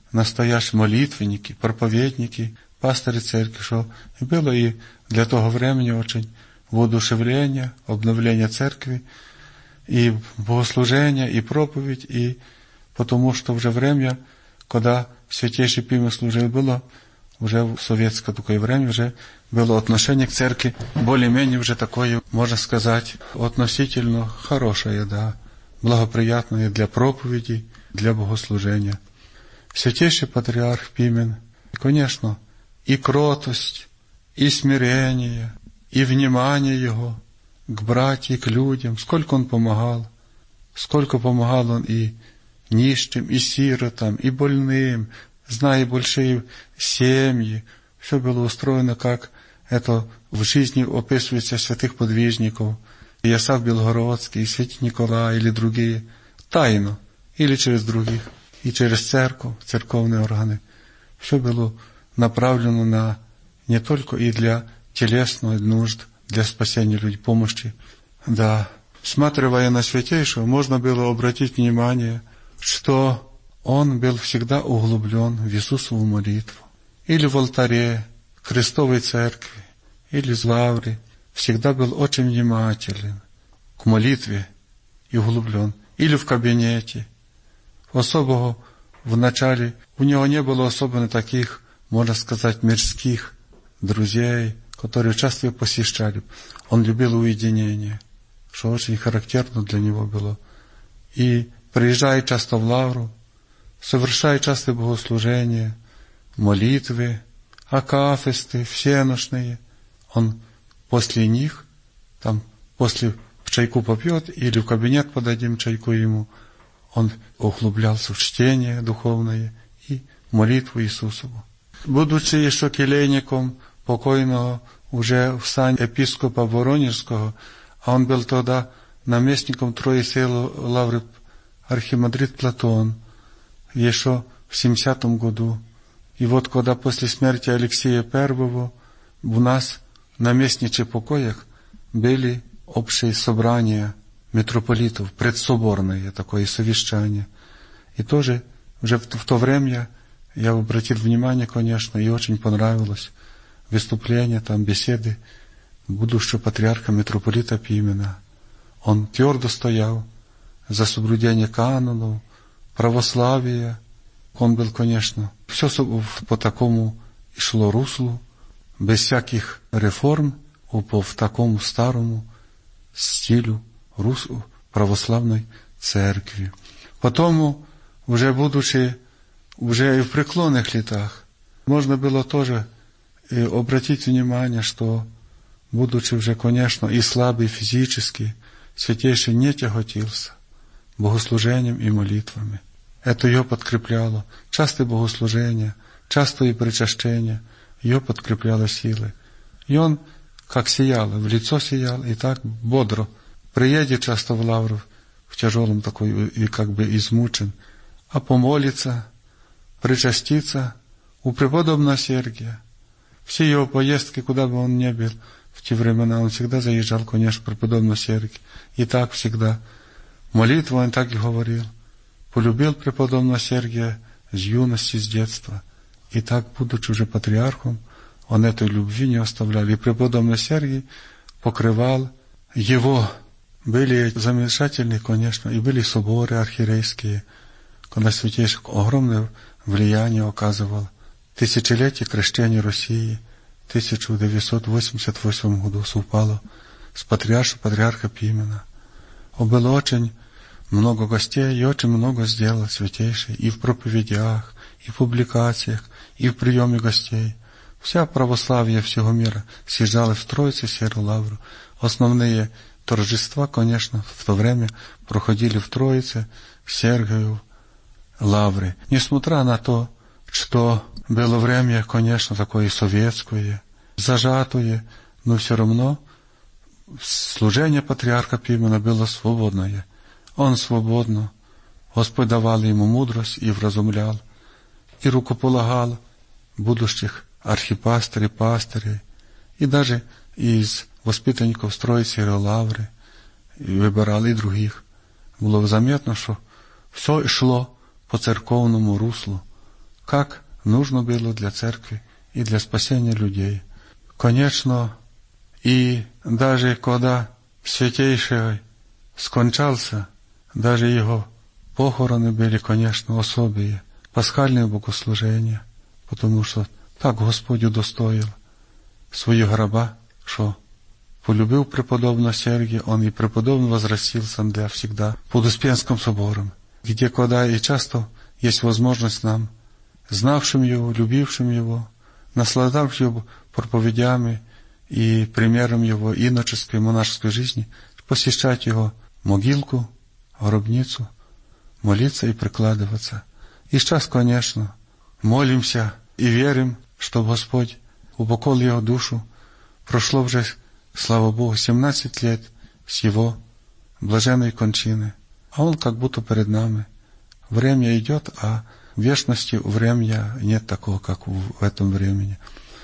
настоящі молитвенники, проповедники, пастыри церкви, что было и для того времени очень воодушевление, обновление церкви, и богослужение, и проповедь, и потому что уже время, когда Святейший Пимен служил, было уже в советское такое время, уже было отношение к церкви более-менее уже такое, можно сказать, относительно хорошее, да, благоприятное для проповеди, для богослужения. Святейший Патриарх Пимен, конечно, и кротость, и смирение, и внимание его к братьям, к людям, сколько он помогал он и нищим, и сиротам, и больным, зная большие семьи. Все было устроено, как это в жизни описывается святых подвижников, Иосаф Белгородский, Святый Николай или другие, тайно, или через других, и через церковь, церковные органы. Все было направлено на не только и для телесных нужд, для спасения людей, помощи. Да, всматривая на Святейшего, можно было обратить внимание, что он был всегда углублен в Иисусову молитву. Или в алтаре Христовой Церкви, или в лавре, всегда был очень внимателен к молитве и углублен. Или в кабинете. Особого в начале у него не было особенно таких, можно сказать, мирских друзей, которые часто его посещали. Он любил уединение, что очень характерно для него было. И приезжая часто в лавру, совершая часто богослужения, молитвы, акафисты, всеношные, он после них, там, после в чайку попьет, или в кабинет подадим чайку ему, он углублялся в чтение духовное и молитву Иисусову. Будучи еще келейником покойного уже в сан епископа Воронежского, а он был тогда наместником Троицелой лавры архимандрит Платон, еще в 70-м году. И вот когда после смерти Алексея I у нас в наместничьих покоях были общие собрания митрополитов, предсоборное такое совещание. И тоже уже в то время я обратил внимание, конечно, и очень понравилось выступление, там беседы будущего патриарха митрополита Пимена. Он твердо стоял за соблюдение канонов, православия. Он был, конечно, все по такому и шло руслу, без всяких реформ, в такому старому стилю православной церкви. Потом, уже будучи уже и в преклонных летах, можно было тоже обратить внимание, что, будучи уже, конечно, и слабый физически, Святейший не тяготился богослужением и молитвами. Это ее подкрепляло. Частые богослужения, частые причащения, ее подкрепляло силой. И он, как сиял, в лицо сиял, и так бодро приедет часто в лавру, в тяжелом такой, и как бы измучен, а помолится, причаститься у преподобного Сергия. Все его поездки, куда бы он ни был, в те времена он всегда заезжал, конечно, к преподобному Сергию. И так всегда. Молитву он так и говорил. Полюбил преподобного Сергия с юности, с детства. И так, будучи уже патриархом, он этой любви не оставлял. И преподобный Сергий покрывал его. Были замечательные, конечно, и были соборы архиерейские, когда Святейший огромное влияние оказывал. Тысячелетие крещения России в 1988 году совпало с патриарха Пимена. Было очень много гостей и очень много сделал Святейший и в проповедях, и в публикациях, и в приеме гостей. Вся православие всего мира съезжала в Троицу, Серую Лавру. Основные торжества, конечно, в то время проходили в Троице, в Сергию Лавре. Несмотря на то, что было время, конечно, такое советское, зажатое, но все равно служение патриарха Пимена было свободное. Он свободно, Господь давал ему мудрость и вразумлял, и рукополагал будущих архипастырей, пастырей, и даже из воспитанников Троицы Лавры, и выбирал и других. Было заметно, что все шло по церковному руслу, как нужно было для церкви и для спасения людей. Конечно, и даже когда Святейший скончался, даже его похороны были, конечно, особые, пасхальные богослужения, потому что так Господь удостоил свою гроба, что полюбил преподобного Сергия, он и преподобный возвратился навсегда под Успенским собором, где, когда и часто есть возможность нам, знавшим его, любившим его, наслаждавшим его проповедями и примером его иноческой, монашеской жизни, посещать его могилку, гробницу, молиться и прикладываться. И сейчас, конечно, молимся и верим, что Господь упокоил его душу. Прошло уже, слава Богу, 17 лет с его блаженной кончины. А он как будто перед нами. Время идет, а в вечности времени нет такого, как в этом времени.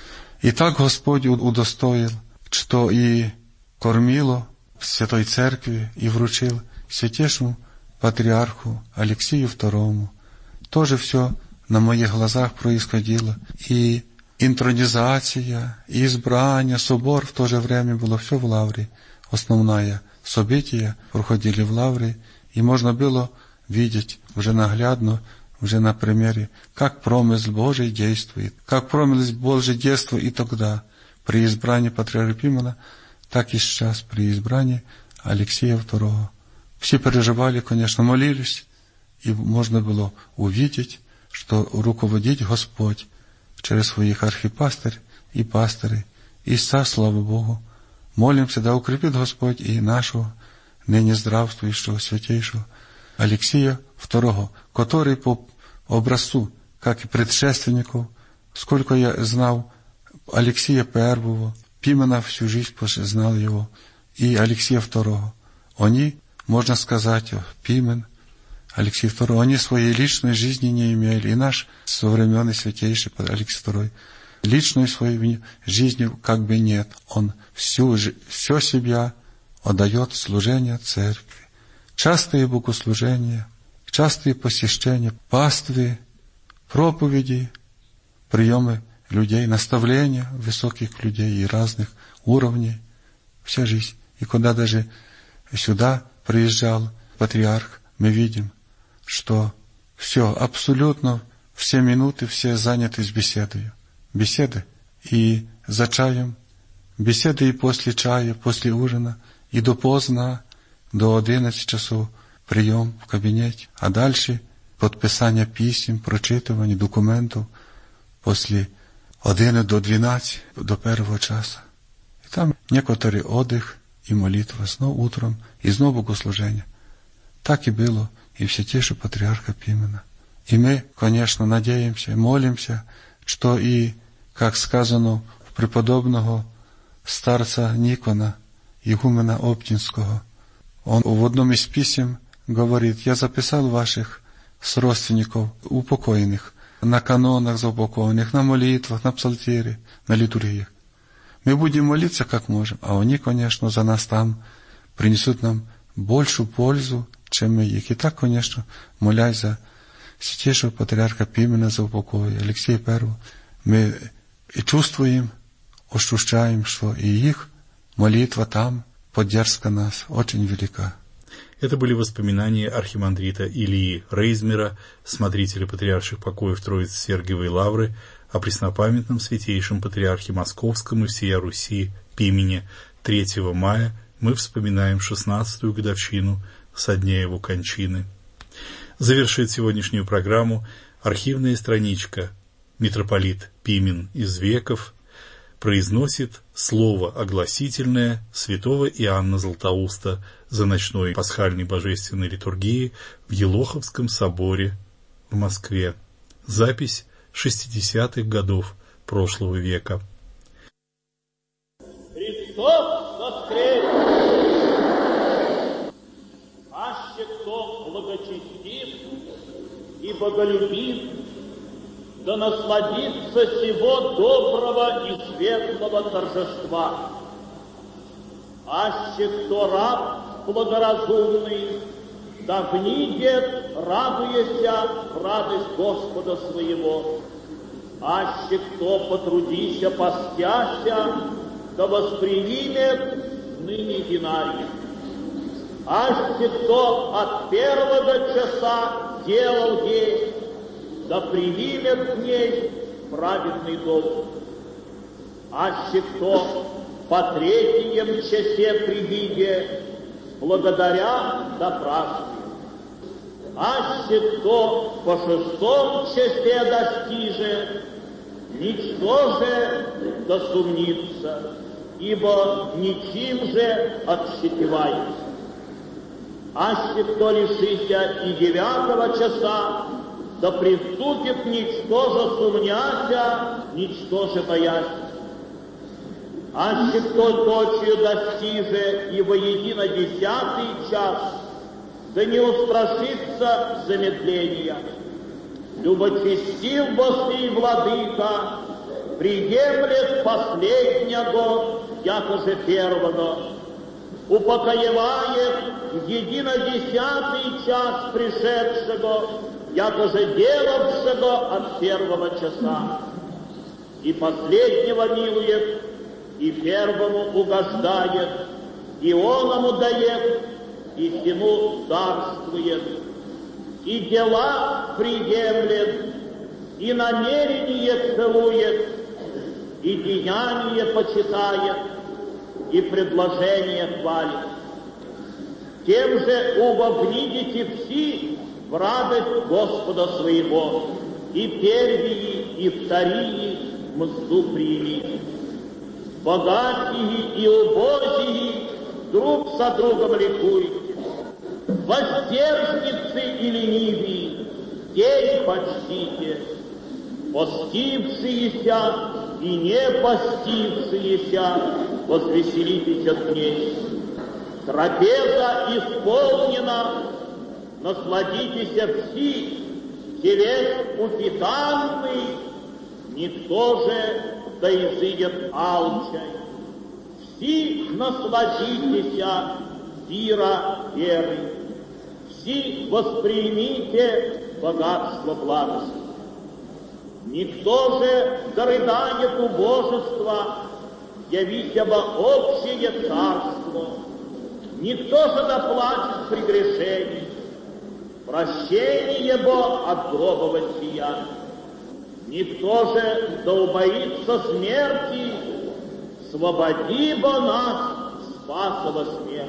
И так Господь удостоил, что и кормило в Святой Церкви и вручил святейшему патриарху Алексию II. Тоже все на моих глазах происходило. И интронизация, и избрание, собор в то же время было все в Лавре. Основное события проходили в Лавре, и можно было видеть уже наглядно, уже на примере, как промысл Божий действует, как промысл Божий действует и тогда, при избрании патриарха Пимена, так и сейчас, при избрании Алексия II. Все переживали, конечно, молились, и можно было увидеть, что руководит Господь через своих архипастырь и пастырей. И сейчас, слава Богу, молимся, да укрепит Господь и нашего ныне здравствующего святейшего Алексия II, который по образцу, как и предшественников, сколько я знал Алексия I, Пимена всю жизнь знал его, и Алексия II. Они, можно сказать, Пимен, Алексей II, они своей личной жизни не имели, и наш современный святейший Алексей II личной своей жизни как бы нет. Он все себя отдает служению церкви. Частые богослужения, частые посещения, паствы, проповеди, приемы людей, наставления высоких людей и разных уровней, вся жизнь. И когда даже сюда приезжал патриарх, мы видим, что все, абсолютно все минуты, все заняты с беседой. Беседы и за чаем, беседы и после чая, после ужина, и до поздно, до 11 часов прием в кабинете, а дальше подписание писем, прочитывание документов после 11 до 12, до 1 часа. И там некоторый отдых и молитва, снова утром, и снова богослужение. Так и было и в святейшего патриарха Пимена. И мы, конечно, надеемся, молимся, что и, как сказано у преподобного старца Никона, игумена Оптинского, он в одном из писем говорит: «Я записал ваших родственников упокоенных на канонах за упокоенных, на молитвах, на псалтире, на литургиях. Мы будем молиться как можем, а они, конечно, за нас там принесут нам большую пользу, чем мы их. И так, конечно, молясь за святейшего патриарха Пимена, за упокой Алексея I, мы и чувствуем, ощущаем, что и их молитва там, поддержка нас, очень велика». Это были воспоминания архимандрита Ильи Рейзмера, смотрителя патриарших покоев Троицы Сергиевой Лавры, о преснопамятном святейшем патриархе Московском и всея Руси Пимене. 3 мая мы вспоминаем 16-ю годовщину со дня его кончины. Завершит сегодняшнюю программу архивная страничка. Митрополит Пимен из Веков произносит слово огласительное святого Иоанна Златоуста за ночной пасхальной божественной литургии в Елоховском соборе в Москве. Запись 60-х годов прошлого века. Христос воскрес! Аще кто благочестив и боголюбив, да насладится сего доброго и светлого торжества. Аще кто раб благоразумный, да внидет радуйся в радость Господа своего. Аще кто потрудися, постяся, да воспримет ныне динарий. Аще кто от первого часа делал ей, да примет к ней праведный долг. Аще кто по третьем часе придиде, благодаря да празднует. Аще кто по шестом часе достиже, ничто же да сумнится, ибо ничем же отщепивается. Аще кто лишися и 9 часа, да приступит ничто же сумняся, ничто же боясь. Аще кто ночью достиже и воедино 10 час, да не устрашится замедления. Любочестив босый владыка, приемлет последнего, якоже первого, упокоевает едино 10 час пришедшего, якоже делавшего от 1 часа, и последнего милует, и первому угождает, и оному дает, и сему царствует, и дела приемлет, и намерение целует, и деяние почитает, и предложение хвалит. Тем же увогнидите все в радость Господа своего, и первые, и вторые мзду примите. Богатые и убогие друг со другом ликуйте. Воздержницы и ленивые день почтите, постившиеся и не постившиеся возвеселитесь от ней. Трапеза исполнена, насладитесь все, телес упитанный, никто же да изыдет алчай. Все насладитесь пира веры, все воспримите богатство благости. Никто же зарыдает убожества, явися бы общее царство. Никто же доплатит прегрешений, прощение его от гроба сия. Никто же да убоится смерти, свободи бы нас, спасова смерть.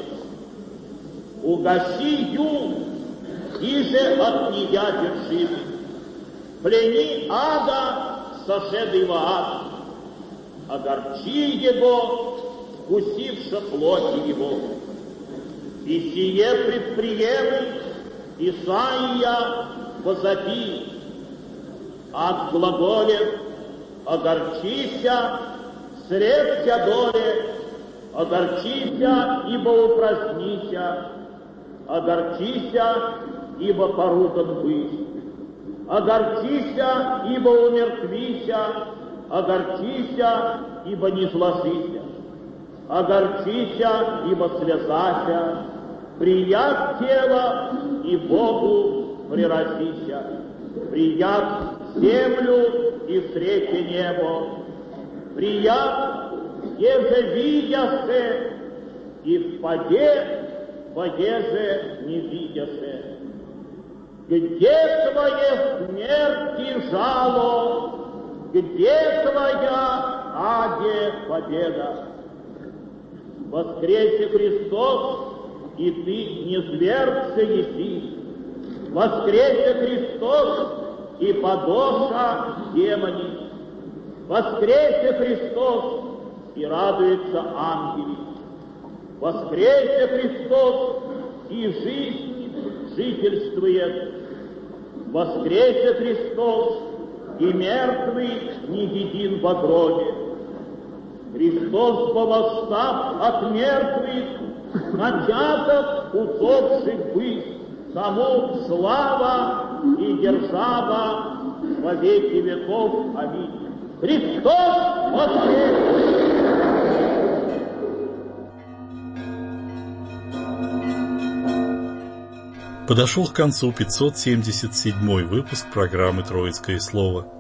Угаси ю, и же от нея держимый. Плени ада, сошедый в ад, огорчи его, вкусивши плоти его. И сие предприемы Исаия возопи, от глаголе огорчися, средся доле, огорчися, ибо упразднися, огорчися, ибо поруган быть, огорчися, ибо умертвися, огорчися, ибо не зложися, огорчися, ибо связася, прият тело и Богу приразися, прият землю и встрече небо, прият, где же видяше, и в воде же не видяше. Где твое смерти жало, где твоя, аде, победа? Воскресе Христос, и ты не зверцы еси. Воскресе Христос, и подоша демони. Воскресе Христос, и радуется ангели. Воскресе Христос, и жизнь жительствует. Воскресе Христос, и мертвый не един во гробе. Христос, повостав от мертвых, начаток усопших быть, тому слава и держава во веки веков. Аминь. Христос воскресе! Подошел к концу 577 выпуск программы «Троицкое слово».